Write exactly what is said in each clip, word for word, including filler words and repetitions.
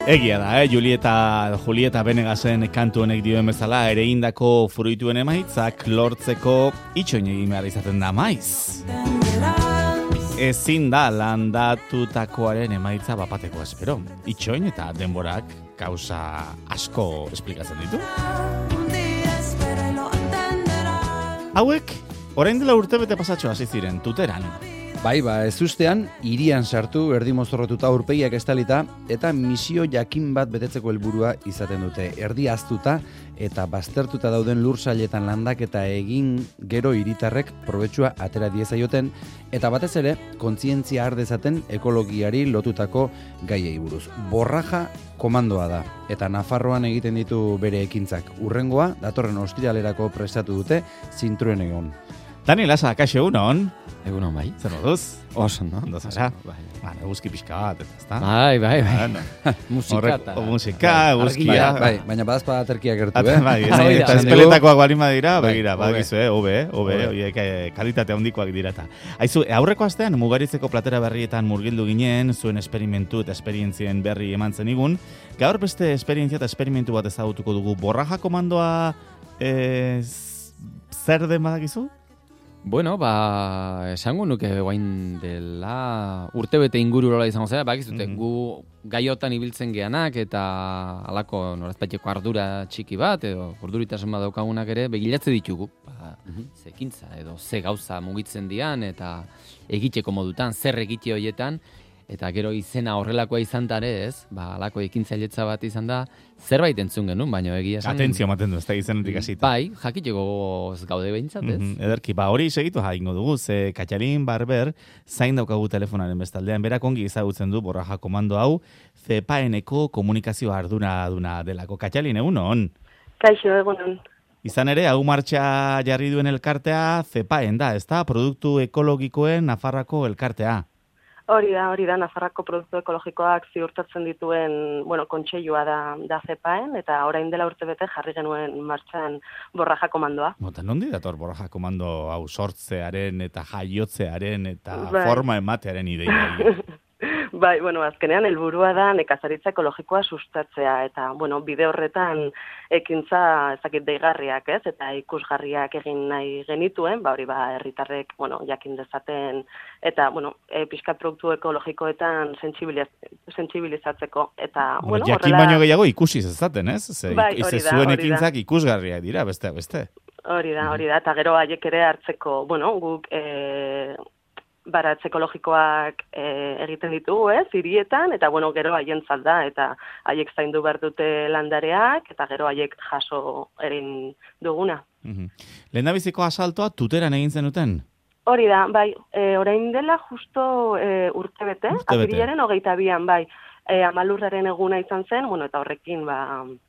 Egia da, eh? Julieta, Julieta Benegasen kantu honek dioen bezala, ere indako fruituen emaitzak lortzeko itxoin egin behar izaten da maiz. Ezin da landatutakoaren emaitza bapateko espero. Itxoin eta denborak gauza asko esplikatzen ditu. Hauek, orain dela urtebete pasatxo hasi ziren, tuteran. Bai, ba, ez ustean, irian sartu, erdi mozorrotuta urpegiak estalita, eta misio jakin bat betetzeko helburua izaten dute. Erdi aztuta eta baztertuta dauden lur sailetan landaketa egin gero hiritarrek probetxua atera diezaioten, eta batez ere, kontzientzia har dezaten ekologiari lotutako gaiei buruz. Borraja komandoa da, eta Nafarroan egiten ditu bere ekintzak. Urrengoa, datorren ostiralerako prestatu dute, zintruen egon. Daniel Asa, kaixo egunon? Egunon, bai. Zer moduz? Oso, no? Ondo zara? Bai. Ba, eguzki pixka bat, eta ezta? Bai, bai, bai. Bueno, musika eta... Musika, eguzkia. Bai, baina badazpada aterkiak gertu, eh? Bai, eta espeletakoak balima dira, begira, badakizu, eh? Obe, obe, oiek kalitate handikoak dirata. Aizu, aurreko astean, Mugaritzeko platera berrietan murgildu ginen, zuen esperimentu eta esperientzien berri eman zenigun. Gaur beste esperientzia eta esperimentu bat ezagutuko dugu. Borraja komandoa zer den badakizu? Bueno, ba, esango nuke guain dela urtebete inguru rola izango zera, bakizute, mm-hmm. gu gaiotan ibiltzen geanak eta alako norazpaiteko ardura txiki bat, edo urduritasun bat daukagunak ere, begilatze ditugu. Ba, mm-hmm. Zekintza edo ze gauza mugitzen dian eta egiteko modutan, zer egite horietan, eta gero izena horrelakoa izan dare, ez? Ba, alako ekintzailetza bat izan da, zerbait entzun genuen, baina egia esan... Atentzio ematen du, ez da izenetik hasita. Bai, jakiteko gaude behintzat, ez? Mm-hmm. Ederki, ba, hori segitu jaingo dugu, ze Katxalin Barber zain daukagu telefonaren bestaldean, berak ongi ezagutzen du borraja komando hau, zepaeneko komunikazio ardura duna delako. Katxalin, egunon? Kaixo, egunon. Izan ere, hau martxa jarri duen elkartea zepaen da, ez da? Produktu ekologikoen Nafarrako elkartea. Hori da, hori da, Nafarrako produktu ekologikoak ziurtatzen dituen, bueno, kontseilua da, da zepaen, eta orain dela urtebete jarri genuen martxan borraja komandoa. Mota, nondi dator borraja komando hau sortzearen eta jaiotzearen eta bai. Forma ematearen ideia? Bai, bueno, azkenean helburua da nekazaritza ekologikoa sustatzea, eta, bueno, bide horretan ekintza ezakit deigarriak, ez, eta ikusgarriak egin nahi genituen, ba hori ba herritarrek, bueno, jakin dezaten, eta, bueno, e, pixkat produktu ekologikoetan sentsibilizatzeko, eta, bueno, bueno jakin horrela... baino gehiago ikusi zezaten, ez? Ze, bai, ze zuen ekintzak ikusgarriak dira, beste, beste. Hori da, hori da, eta gero haiek ere hartzeko, bueno, guk... E, baratz ekologikoak e, egiten ditugu, ez, hirietan, eta bueno, gero haientzat da, eta haiek zaindu behar dute landareak, eta gero haiek jaso egin duguna. Mm-hmm. Lehendabiziko asaltoa tuteran egin zenuten? Hori da, bai, e, orain dela justo e, urtebete, urtebete. Apirilaren hogeita bian, bai, e, amalurraren eguna izan zen, bueno, eta horrekin, ba,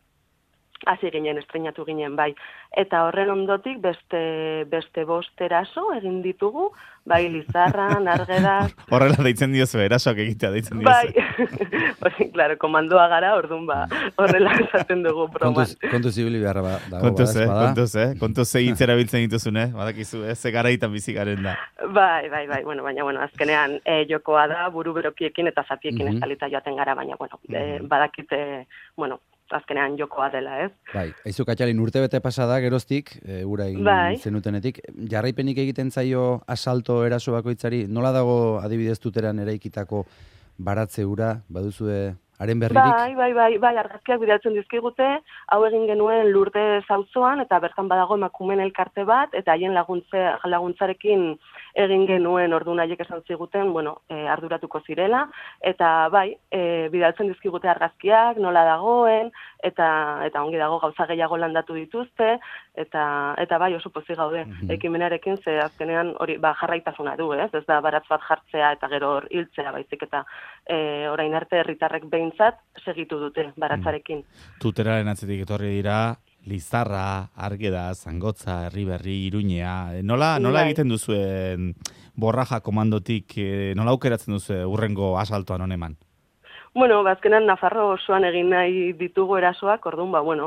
hasi ginen, estreinatu ginen, bai. Eta horren ondotik beste beste bost eraso egin ditugu, bai Lizarran, Arguedas... Horrela deitzen diozu, erasoak egitea deitzen diozu. Bai, hori, klaro, komandoa gara, orduan ba, horrela esaten dugu broman. Kontuz, kontuz ibili beharra ba, dago, kontuz, bada, eh, kontuz, eh, kontuz egin zerabiltzen dituzune, badakizu, eh, ze garaitan bizi garen da. Bai, bai, bai, bueno, baina, bueno, azkenean e, jokoa da, buru berokiekin eta zapiekin mm-hmm. estalita joaten gara, baina, bueno, mm-hmm. e, badakite, bueno, azkenean jokoa dela, ez? Bai, aizu Katxalin urtebete pasada geroztik, e, ura egin bai. zenutenetik, jarraipenik egiten zaio asalto eraso bakoitzari, nola dago adibidez tuteran eraikitako baratze ura, baduzue haren berririk? Bai, bai, bai, bai, argazkiak bidaltzen dizkigute, hau egin genuen Lurde Auzoan eta bertan badago emakumeen elkarte bat, eta haien laguntze, laguntzarekin egin genuen orduan haiek esan ziguten, bueno, e, arduratuko zirela, eta bai, e, bidaltzen dizkigute argazkiak, nola dagoen, eta eta ongi dago gauza gehiago landatu dituzte, eta eta bai oso pozik gaude mm-hmm. ekimenarekin, ze azkenean hori ba jarraitasuna du, ez? Ez da baratz bat jartzea eta gero hor hiltzea, baizik eta e, orain arte herritarrek behintzat segitu dute baratzarekin. Mm. Tuteraren atzetik etorri dira Lizarra, Arguedas, Zangotza, Herriberri, Iruñea. Nola, nola egiten duzuen borraja komandotik, nola aukeratzen duzu urrengo asaltoan honeman? Bueno, bazkenan Nafarro osoan egin nahi ditugu erasoak, orduan, ba, bueno,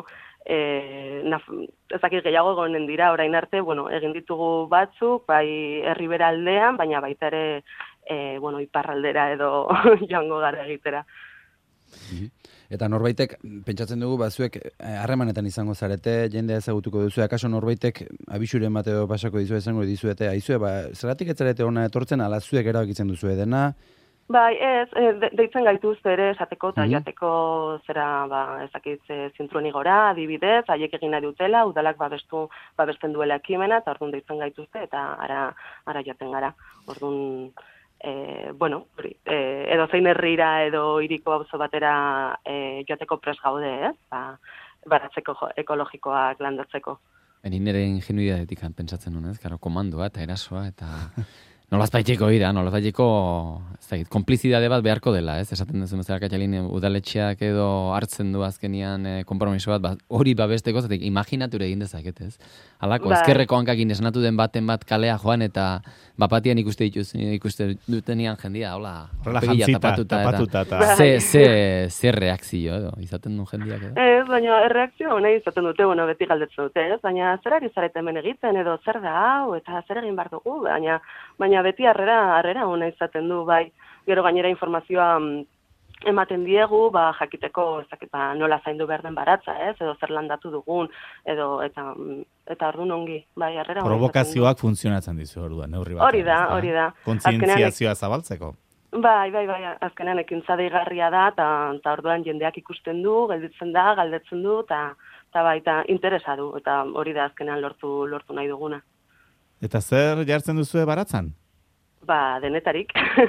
e, naf, ezakit gehiago egonen dira, orain arte, bueno, egin ditugu batzuk, bai Herribera aldean, baina baita ere, e, bueno, iparraldera edo joango gara egitera. Eta norbaitek, pentsatzen dugu, bazuek harremanetan izango zarete, jendea ezagutuko duzu, akaso norbaitek abisuren bat edo pasako dizu esango dizuete, aizue, ba, zeratik ez zarete ona etortzen, ala zuek erabakitzen duzu edena? Bai, ez, de, deitzen gaituz ere esateko eta mm-hmm. jateko zera, ba, ezakit zintrueni gora, adibidez, haiek egin nahi dutela, udalak babestu, babesten duela ekimena, eta orduan deitzen gaituzte, eta ara, ara jaten gara. Orduan, e, bueno, e, edo zein herrira edo hiriko auzo batera e, joateko pres gaude, ez? Ba, baratzeko ekologikoak landatzeko. Eni nire ingenuidadetik pentsatzen nuen, ez? Karo, komandoa eta erasoa, eta nolazbaiteko ira, nolazbaiteko konplizidade bat beharko dela, ez? Esaten duzu bezala Katxalin, udaletxeak edo hartzen du azkenian e, kompromiso bat, ba, hori babesteko, zatek imaginature egin dezaket, ez? Halako, ba. Ezkerreko hankakin esnatu den baten bat kalea joan, eta bapatian ikuste dituz, ikuste dutenian jendia, hola, pegia tapatuta, tapatuta eta... eta ze, ze, ze reakzio, edo, izaten du jendiak, edo? Ez, baina erreakzio hona izaten dute, bueno, beti galdetzen dute, ez? Baina zer ari zarete hemen egiten, edo zer da hau, eta zer egin behar dugu, baina, baina beti harrera, harrera hona izaten du, bai, gero gainera informazioa ematen diegu, ba, jakiteko, ez dakit, ba, nola zaindu behar den baratza, ez? Edo zer landatu dugun, edo, eta, eta orduan ongi, bai, harrera. Provokazioak funtzionatzen dizu orduan, neurri bat. Hori da, hori da. Kontzientziazioa zabaltzeko. Bai, bai, bai, azkenean ekintza deigarria da, eta orduan jendeak ikusten du, gelditzen da, galdetzen du, eta bai, eta interesa du, eta hori da azkenean lortu, lortu nahi duguna. Eta zer jartzen duzue baratzan? Ba, denetarik.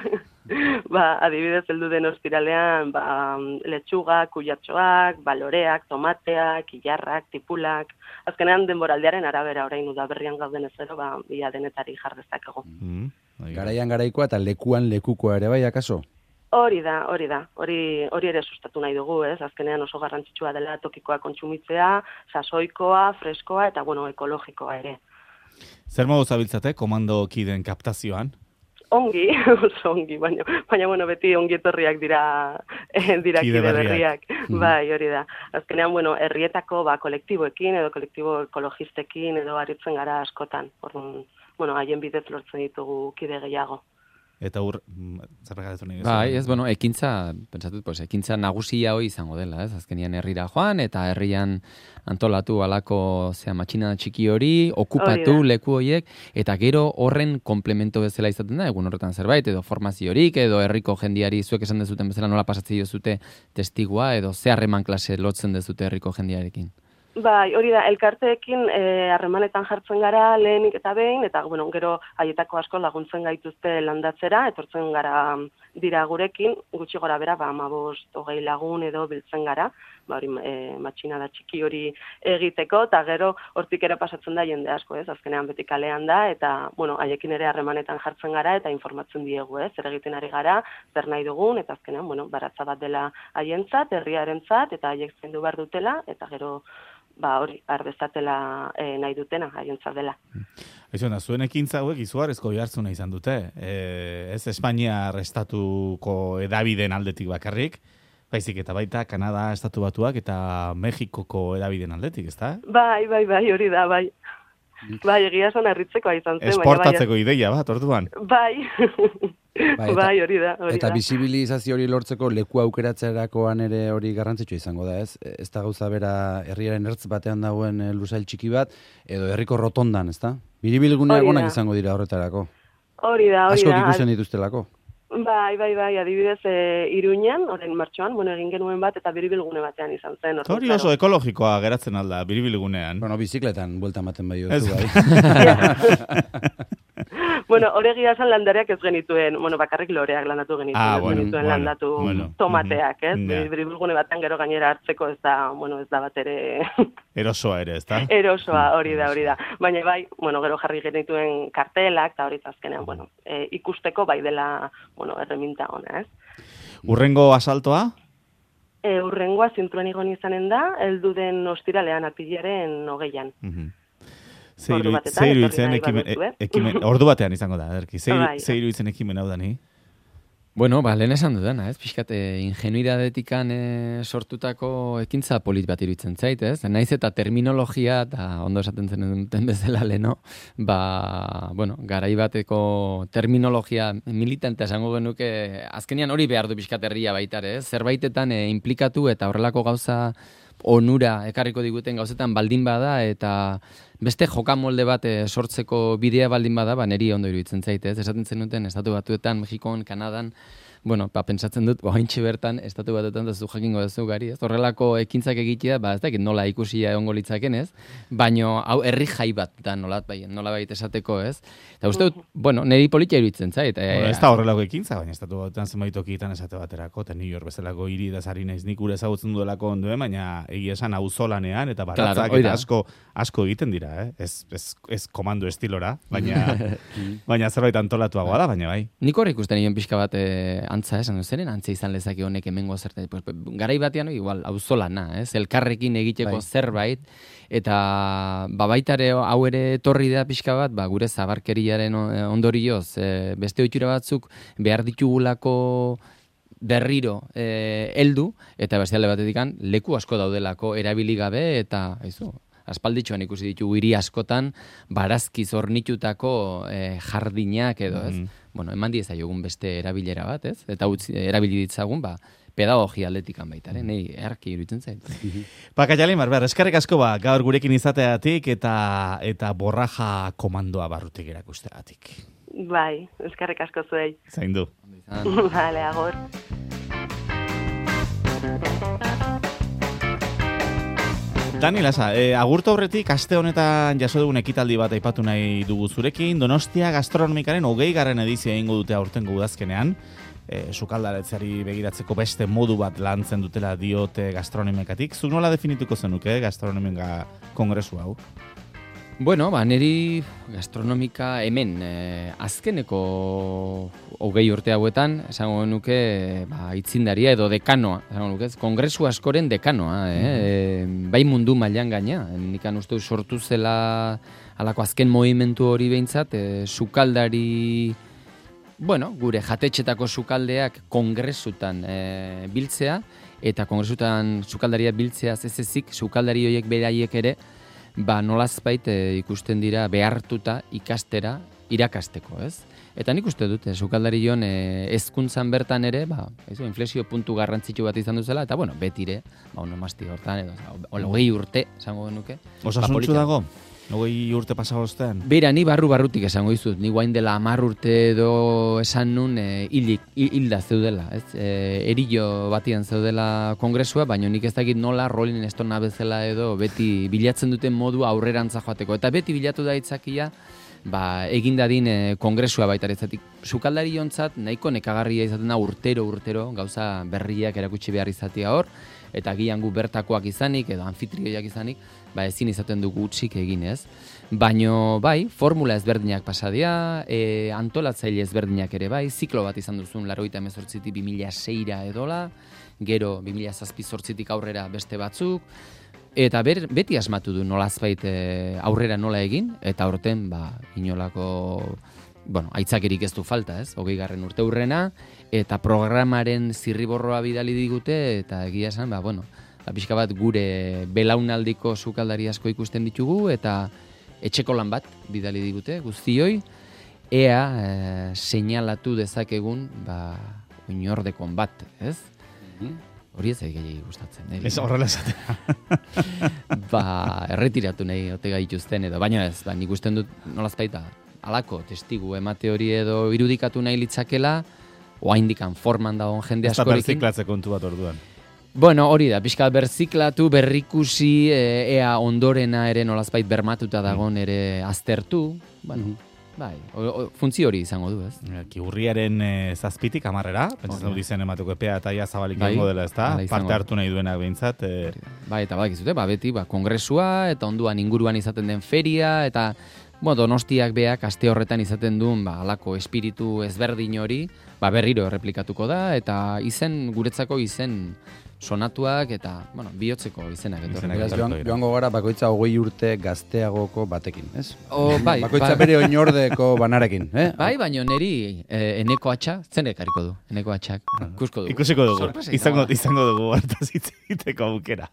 ba, adibidez, heldu den ostiralean, ba, letxugak, kuyatxoak, baloreak, tomateak, ilarrak, tipulak. Azkenean denboraldiaren arabera orain udaberrian gauden ezero, ba, ia denetari jardezakegu. Mm, Garaian garaikoa eta lekuan lekukoa ere bai, akaso? Hori da, hori da. Hori, hori ere sustatu nahi dugu, ez? Azkenean oso garrantzitsua dela tokikoa kontsumitzea, sasoikoa, freskoa eta, bueno, ekologikoa ere. Zer modu zabiltzate komando kiden kaptazioan? Ongi, oso ongi, baina, baina bueno, beti ongi etorriak dira, eh, dira kide berriak. Mm-hmm. Bai, hori da. Azkenean, bueno, herrietako ba, kolektiboekin edo kolektibo ekologistekin edo aritzen gara askotan. Orduan, bueno, haien bidez lortzen ditugu kide gehiago. Eta ur, zer regaretu nahi? Bai, ez, bueno, ekintza, pentsatut, pues, ekintza nagusia hoi izango dela, ez? Azkenian herrira joan, eta herrian antolatu alako, zea, matxina txiki hori, okupatu leku horiek, eta gero horren komplemento bezala izaten da, egun horretan zerbait, edo formaziorik, edo herriko jendiari, zuek esan dezuten bezala nola pasatzen duzute testigua, edo ze harreman klase lotzen dezute herriko jendiarekin. Bai, hori da, elkarteekin harremanetan jartzen gara lehenik eta behin, eta bueno, gero haietako asko laguntzen gaituzte landatzera, etortzen gara dira gurekin, gutxi gora bera, ba, amabost, hogei lagun edo biltzen gara, ba, hori e, matxina da txiki hori egiteko, eta gero hortik ere pasatzen da jende asko, ez, azkenean beti kalean da, eta, bueno, haiekin ere harremanetan jartzen gara, eta informatzen diegu, ez, zer egiten ari gara, zer nahi dugun, eta azkenean, bueno, baratza bat dela haientzat, herriarentzat, eta haiek zaindu behar dutela, eta gero, ba hori, arbezatela e, nahi dutena, haientzat dela. Eso da, zuen ekintza hauek izugarrizko jartzuna izan dute. E, ez Espainiar estatuko edabideen aldetik bakarrik, baizik eta baita Kanada estatu batuak eta Mexikoko edabideen aldetik, ezta? Bai, bai, bai, hori da, bai. Bai, egia esan harritzekoa izan zen. Esportatzeko bai, ideia bat, orduan. Bai, bai, bai, hori da. Hori eta da. Bisibilizazio hori lortzeko leku aukeratzerakoan ere hori garrantzitsua izango da, ez? Ez da gauza bera herriaren ertz batean dagoen lusail txiki bat, edo herriko rotondan, ez da? Biribilguneak onak izango dira horretarako. Hori da, hori da. Asko ikusten dituztelako. Bai, bai, bai, adibidez e, Iruñan, orain martxoan, bueno, egin genuen bat eta biribilgune batean izan zen. Hori oso ekologikoa geratzen alda, biribilgunean. Bueno, bizikletan buelta ematen bai duzu, bai. Bueno, hori egia esan landareak ez genituen, bueno, bakarrik loreak landatu genituen, ah, ez bueno, genituen bueno, landatu bueno. tomateak, ez? Yeah. Biribilgune batean gero gainera hartzeko ez da, bueno, ez da bat ere... Erosoa ere, ez da? Erosoa, hori da, hori da. Baina bai, bueno, gero jarri genituen kartelak, eta hori azkenean, bueno, e, ikusteko bai dela, bueno, erreminta ona, ez? Urrengo asaltoa? E, urrengoa zintruan igon izanen da, heldu den ostiralean apilaren hogeian. Mhm. Zeiru itzen ekimen, ekimen, ordu batean izango da, ederki. Zeiru itzen ekimen hau da, ni? Bueno, ba, lehen esan dudana, ez? Pixkat, e, ingenuidadetikan e, sortutako ekintza polit bat iruditzen zait, ez? Naiz eta terminologia, eta ondo esaten zen duten bezala leno, ba, bueno, garai bateko terminologia militante esango genuke, azkenian hori behar du pixkat herria baitare, ez? Zerbaitetan e, implikatu eta horrelako gauza onura ekarriko diguten gauzetan baldin bada, eta beste jokamolde bat e, sortzeko bidea baldin bada, ba, neri ondo iruditzen zaite, ez? Esaten zenuten, Estatu Batuetan, Mexikon, Kanadan, bueno, ba, pentsatzen dut, oaintxe bertan, Estatu Batuetan, ez du jakingo duzu gari, ez? Horrelako ekintzak egitea, ba, ez dakit nola ikusia egongo litzaken, ez? Baino, hau, herri jai bat da, nolat, bai, nola baita esateko, ez? Eta uste dut, bueno, neri politia iruditzen zait. E, bueno, ez da horrelako ekintza, baina Estatu Batuetan zenbait tokietan esate baterako, eta New York bezalako hiri da zari naiz nik ure ezagutzen duelako onduen, baina egia esan auzolanean eta baratzak claro, eta asko, asko egiten dira, eh? Ez, ez, ez komando estilora, baina, baina zerbait antolatuagoa da, baina bai. Nik hor ikusten nion pixka bat e, antza, esan zeren, antza izan lezake honek hemengo zertan. Pues, garai batean, igual, auzolana, ez? Elkarrekin egiteko bai. Zerbait, eta babaitare hau ere torri da pixka bat, ba, gure zabarkeriaren ondorioz, e, beste ohitura batzuk behar ditugulako berriro eh, heldu, eta beste alde batetikan leku asko daudelako erabili gabe, eta aizu, aspalditxoan ikusi ditugu hiri askotan barazkiz hornitutako eh, jardinak edo, ez? Mm. Bueno, eman diezaiogun beste erabilera bat, ez? Eta utzi, erabili ditzagun, ba, pedagogia atletikan baitaren, nahi erki iruditzen zait. Baka jali, Marber, eskerrik asko ba, gaur gurekin izateatik eta eta borraja komandoa barrutik erakusteatik. Bai, eskerrik asko zuei. Zaindu. Vale, agor. Dani Lasa, e, agurtu aurretik aste honetan jaso dugun ekitaldi bat aipatu nahi dugu zurekin. Donostia gastronomikaren hogei garren edizioa egingo dute aurtengo udazkenean. E, sukaldaretzari begiratzeko beste modu bat lantzen dutela diote gastronomikatik. Zuk nola definituko zenuke gastronomika kongresu hau? Bueno, ba, niri gastronomika hemen eh, azkeneko hogei urte hauetan, esango nuke ba, itzindaria edo dekanoa, esango nuke, kongresu askoren dekanoa, eh? Mm-hmm. e, bai mundu mailan gaina. Nikan uste sortu zela halako azken movimentu hori behintzat, e, sukaldari, bueno, gure jatetxetako sukaldeak kongresutan e, biltzea, eta kongresutan sukaldaria biltzea zezezik, sukaldari horiek beraiek ere, ba nolazbait e, ikusten dira behartuta ikastera irakasteko, ez? Eta nik uste dut, sukaldarion e, hezkuntzan bertan ere, ba, ez, inflexio puntu garrantzitsu bat izan duzela, eta bueno, betire, ba, onomasti hortan, edo, hogei urte, esango genuke. Osasuntzu dago? Hogei urte pasa ostean? Bera, ni barru-barrutik esango izut, ni guain dela hamar urte edo esan nun e, hilik, hilda zeudela, ez? E, erillo batian zeudela kongresua, baina nik ez dakit nola Rolling Stone bezala edo beti bilatzen duten modu aurrerantza joateko. Eta beti bilatu da itzakia, ba, egindadin e, kongresua baitaretzatik. Sukaldari jontzat, nahiko nekagarria izaten da urtero, urtero, gauza berriak erakutsi behar izatea hor, eta gian gu bertakoak izanik, edo anfitrioiak izanik, ba ezin izaten dugu utzik egin, ez? Baino bai, formula ezberdinak pasadia, e, antolatzaile ezberdinak ere bai, ziklo bat izan duzun laurogeita hemezortzitik bi mila seira edola, gero bi mila zazpi zortzitik aurrera beste batzuk, eta ber, beti asmatu du nolazbait e, aurrera nola egin, eta aurten ba, inolako, bueno, aitzakerik ez du falta, ez? Hogei garren urte hurrena, eta programaren zirriborroa bidali digute, eta egia esan, ba, bueno, pixka bat gure belaunaldiko sukaldari asko ikusten ditugu, eta etxeko lan bat bidali digute guztioi, ea e, seinalatu dezakegun ba, oinordekon bat, ez? Mm-hmm. Hori ez egei gustatzen. Eh? Ez horrela esatea. Ba, erretiratu nahi ote gaituzten edo, baina ez, ba, nik usten dut nolazpaita, alako testigu emate hori edo irudikatu nahi litzakela, oaindikan forman dagoen jende askorekin. Ez da berziklatze kontu bat orduan. Bueno, hori da, pixka berziklatu, berrikusi, e, ea ondorena ere nolazbait bermatuta dagon ere aztertu. Bueno, bai, o, o, funtzio hori izango du, ez? Urriaren e, zazpitik amarrera, pentsatzen dut izen emateko epea eta ia zabalik bai, dela, ez da? Parte hartu nahi duenak behintzat. E... Bai, eta badakizute, ba, beti, ba, kongresua, eta onduan inguruan izaten den feria, eta, Bueno, Donostiak beak aste horretan izaten duen, ba, alako espiritu ezberdin hori, ba, berriro erreplikatuko da, eta izen, guretzako izen sonatuak eta, bueno, bihotzeko izenak. Izenak Beraz, joan, joango gara bakoitza hogei urte gazteagoko batekin, ez? O, bai, bakoitza bai. bere oinordeko banarekin, eh? Bai, baino neri eh, eneko atxa, zen ekarriko du, eneko atxak, ikusko dugu. Ikusiko dugu, Sorpresa izango, izango da. izango dugu hartaz hitz egiteko aukera.